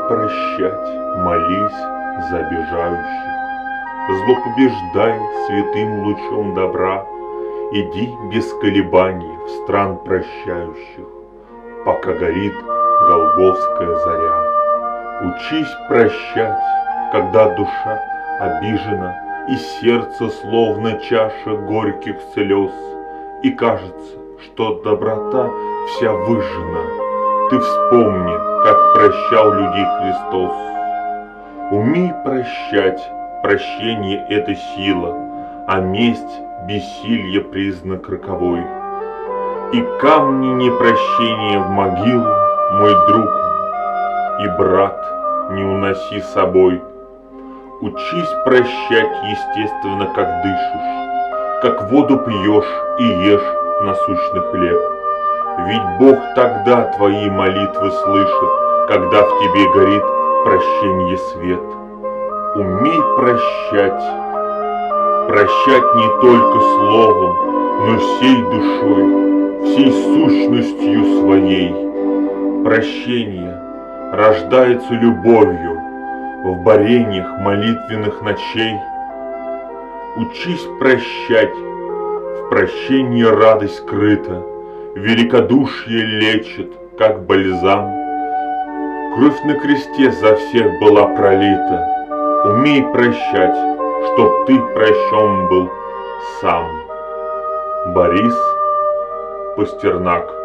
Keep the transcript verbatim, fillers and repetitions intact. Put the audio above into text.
прощать, молись за обижающих, зло побеждай святым лучом добра. Иди без колебаний в стран прощающих, пока горит голгофская заря. Учись прощать, когда душа обижена, и сердце словно чаша горьких слез, и кажется, что доброта вся выжжена. Ты вспомни, как прощал людей Христос. Умей прощать, прощение — это сила, а месть — бессилье признак роковой. И камни непрощения в могилу, мой друг и брат, не уноси с собой. Учись прощать естественно, как дышишь, как воду пьешь и ешь насущный хлеб. Ведь Бог тогда твои молитвы слышит, когда в тебе горит прощенье свет. Умей прощать, прощать не только словом, но всей душой, всей сущностью своей. Прощение рождается любовью в борениях молитвенных ночей. Учись прощать, в прощении радость скрыта, великодушие лечит, как бальзам. Кровь на кресте за всех была пролита. Умей прощать, чтоб ты прощен был сам. Борис Пастернак.